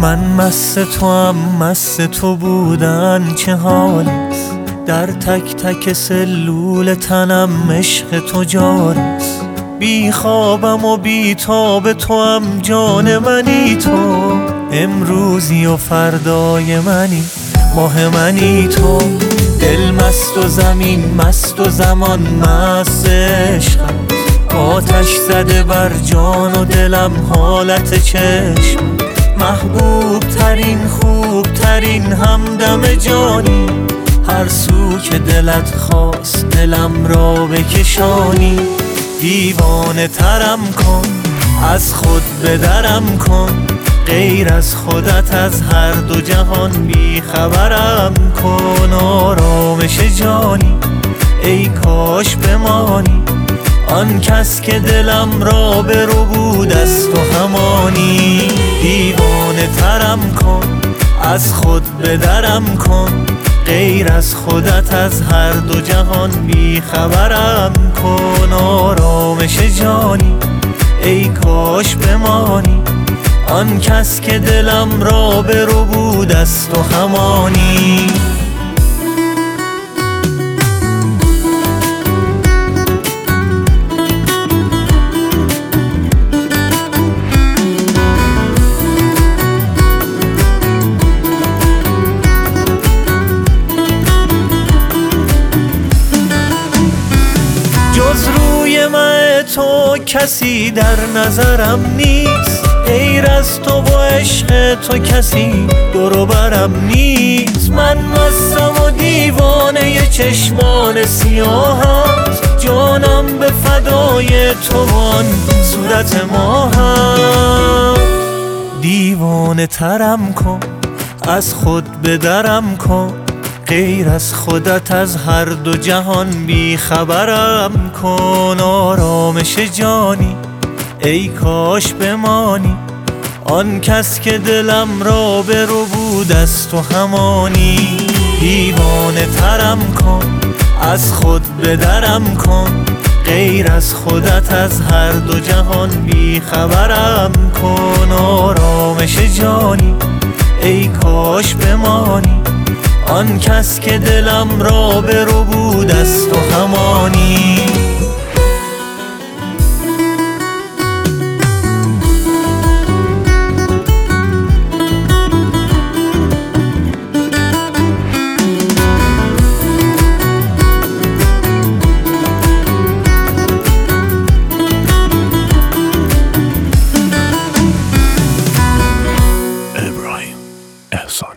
من مست تو هم مست تو بودن چه حالیست، در تک تک سلول تنم عشق تو جاریست. بی خوابم و بی تاب تو هم جان منی، تو امروزی و فردای منی، ماه منی تو. دل مست و زمین مست و زمان مست عشقم، آتش زده بر جان و دلم حالت چشم. محبوب ترین خوب ترین همدم جانی، هر سو که دلت خواست دلم را بکشانی. دیوانه ترم کن از خود بدرم کن، غیر از خودت از هر دو جهان بی خبرم کن. آرامش جانی ای کاش بمانی، آن کس که دلم را برو بود از تو همانی. دیوانه ترم کن از خود بدرم کن، غیر از خودت از هر دو جهان بی خبرم کن. آرامش جانی ای کاش بمانی، آن کس که دلم را برو بود از تو همانی. جز روی مه تو کسی در نظرم نیست، غیر از تو و عشق تو کسی دور و برم نیست. من مستم و دیوانه چشمان سیاهت، جانم به فدای تو آن صورت ماهم. دیوانه ترم کن از خود بدرم کن، غیر از خودت از هر دو جهان بی خبرم کن. آرامش جانی ای کاش بمانی، آن کس که دلم را برو بود از تو همانی. دیوانه ترم کن از خود بدرم کن، غیر از خودت از هر دو جهان بی خبرم کن. آرامش جانی ای کاش بمانی، آن کس که دلم را برو بود از تو همانی. ابراهیم احسان.